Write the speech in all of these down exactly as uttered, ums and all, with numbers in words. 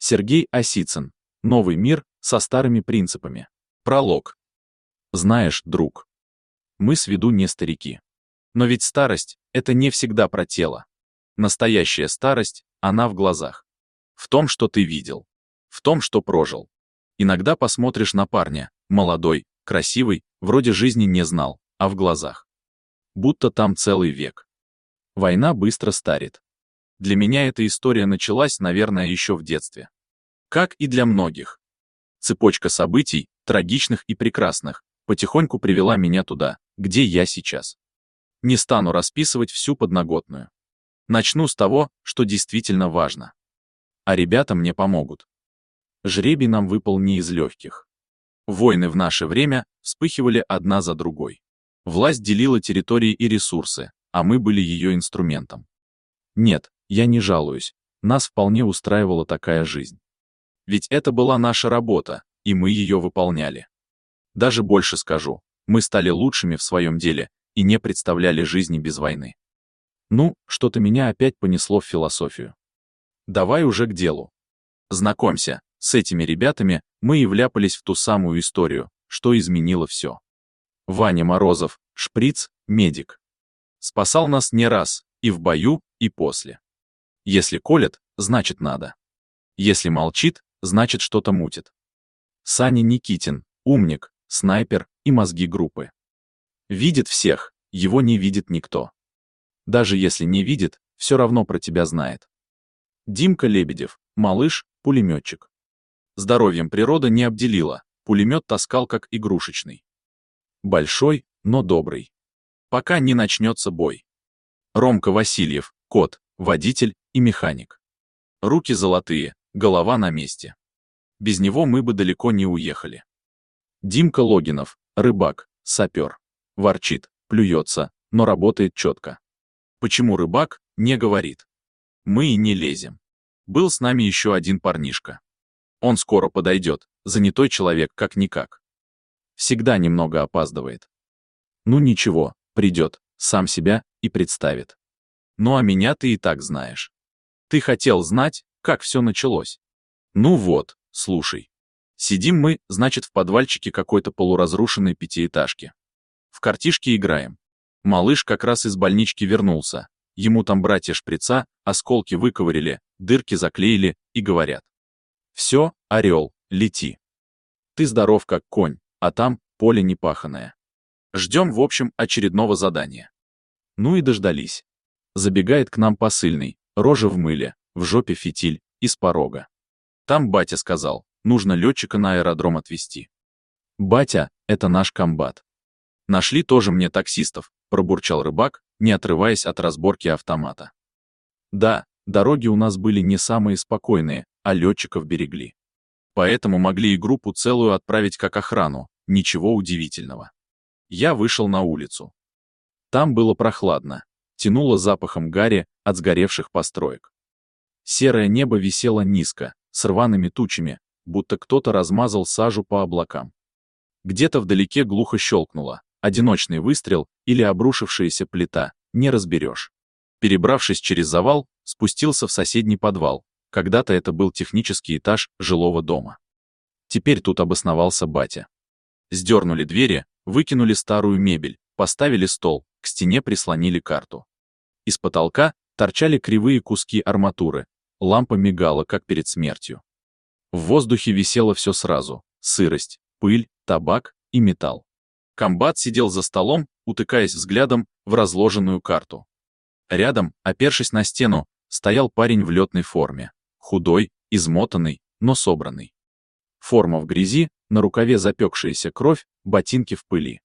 Сергей Осицын. Новый мир со старыми принципами. Пролог. Знаешь, друг, мы с виду не старики. Но ведь старость — это не всегда про тело. Настоящая старость, она в глазах. В том, что ты видел. В том, что прожил. Иногда посмотришь на парня, молодой, красивый, вроде жизни не знал, а в глазах. Будто там целый век. Война быстро старит. Для меня эта история началась, наверное, еще в детстве. Как и для многих. Цепочка событий, трагичных и прекрасных, потихоньку привела меня туда, где я сейчас. Не стану расписывать всю подноготную. Начну с того, что действительно важно. А ребята мне помогут. Жребий нам выпал не из легких. Войны в наше время вспыхивали одна за другой. Власть делила территории и ресурсы, а мы были ее инструментом. Нет, я не жалуюсь, нас вполне устраивала такая жизнь. Ведь это была наша работа, и мы ее выполняли. Даже больше скажу, мы стали лучшими в своем деле и не представляли жизни без войны. Ну, что-то меня опять понесло в философию. Давай уже к делу. Знакомься, с этими ребятами мы и вляпались в ту самую историю, что изменило все. Ваня Морозов, шприц, медик. Спасал нас не раз, и в бою, и после. Если колет, значит надо. Если молчит, значит что-то мутит. Саня Никитин, умник, снайпер и мозги группы. Видит всех, его не видит никто. Даже если не видит, все равно про тебя знает. Димка Лебедев, малыш, пулеметчик. Здоровьем природа не обделила, пулемет таскал как игрушечный. Большой, но добрый. Пока не начнется бой. Ромка Васильев, кот, водитель и механик. Руки золотые, голова на месте. Без него мы бы далеко не уехали. Димка Логинов, рыбак, сапер. Ворчит, плюется, но работает четко. Почему рыбак, не говорит. Мы и не лезем. Был с нами еще один парнишка. Он скоро подойдет, занятой человек как-никак. Всегда немного опаздывает. Ну ничего, придет, сам себя и представит. Ну а меня ты и так знаешь. Ты хотел знать, как все началось? Ну вот, слушай. Сидим мы, значит, в подвальчике какой-то полуразрушенной пятиэтажки. В картишки играем. Малыш как раз из больнички вернулся. Ему там братья шприца осколки выковырили, дырки заклеили и говорят. Все, орел, лети. Ты здоров как конь, а там поле непаханое. Ждем, в общем, очередного задания. Ну и дождались. Забегает к нам посыльный, рожа в мыле, в жопе фитиль, из порога. Там батя сказал, нужно летчика на аэродром отвезти. Батя — это наш комбат. Нашли тоже мне таксистов, пробурчал рыбак, не отрываясь от разборки автомата. Да, дороги у нас были не самые спокойные, а летчиков берегли. Поэтому могли и группу целую отправить как охрану, ничего удивительного. Я вышел на улицу. Там было прохладно, тянуло запахом гари от сгоревших построек. Серое небо висело низко, с рваными тучами, будто кто-то размазал сажу по облакам. Где-то вдалеке глухо щелкнуло, одиночный выстрел или обрушившаяся плита, не разберешь. Перебравшись через завал, спустился в соседний подвал. Когда-то это был технический этаж жилого дома. Теперь тут обосновался батя. Сдернули двери, выкинули старую мебель, поставили стол, к стене прислонили карту. Из потолка торчали кривые куски арматуры, лампа мигала, как перед смертью. В воздухе висело все сразу: сырость, пыль, табак и металл. Комбат сидел за столом, утыкаясь взглядом в разложенную карту. Рядом, опершись на стену, стоял парень в летной форме. Худой, измотанный, но собранный. Форма в грязи, на рукаве запекшаяся кровь, ботинки в пыли.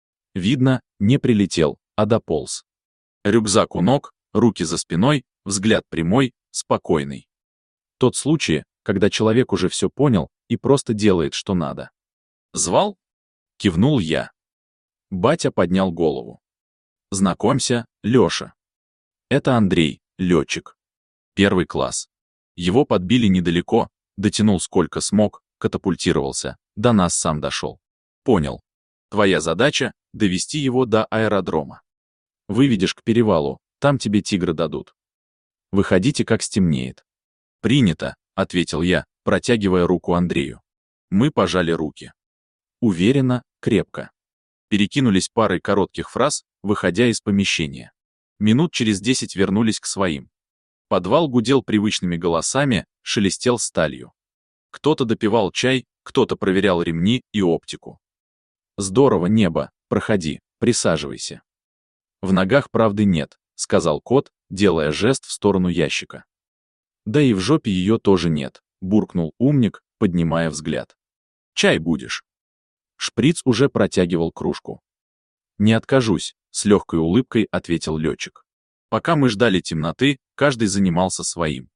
Видно, не прилетел, а дополз. Рюкзак у ног, руки за спиной, взгляд прямой, спокойный. Тот случай, когда человек уже все понял и просто делает, что надо. «Звал?» — кивнул я. Батя поднял голову. «Знакомься, Леша. Это Андрей, летчик. Первый класс. Его подбили недалеко, дотянул сколько смог, катапультировался, до нас сам дошел. Понял. Твоя задача — довести его до аэродрома. Выведешь к перевалу, там тебе тигры дадут. Выходите, как стемнеет». «Принято», — ответил я, протягивая руку Андрею. Мы пожали руки. Уверенно, крепко. Перекинулись парой коротких фраз, выходя из помещения. Минут через десять вернулись к своим. Подвал гудел привычными голосами, шелестел сталью. Кто-то допивал чай, кто-то проверял ремни и оптику. «Здорово, небо, проходи, присаживайся». «В ногах правды нет», — сказал кот, делая жест в сторону ящика. «Да и в жопе ее тоже нет», — буркнул умник, поднимая взгляд. «Чай будешь?» Шприц уже протягивал кружку. «Не откажусь», — с легкой улыбкой ответил летчик. Пока мы ждали темноты, каждый занимался своим.